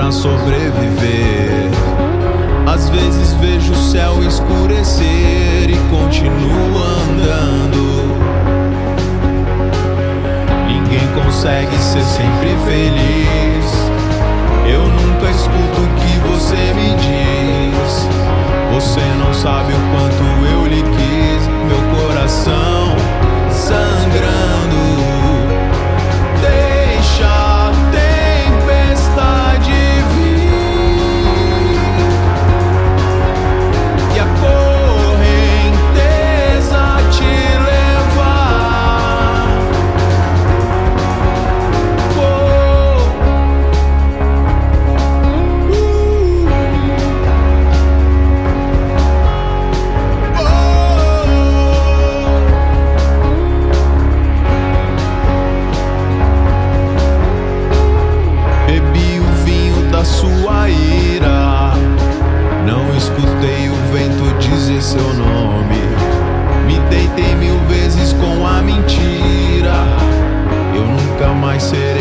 para sobreviver. Às vezes vejo o céu escurecer e continuo andando. Ninguém consegue ser sempre feliz. Eu nunca escuto o que você me diz. Você não sabe o quanto eu lhe quis. Meu coração sangrando. Deixa a tempestade vir e a correnteza te levar. Bebi o vinho da sua ira, não escutei o vento dizer seu nome. Me deitei 1000 vezes com a mentira, eu nunca mais serei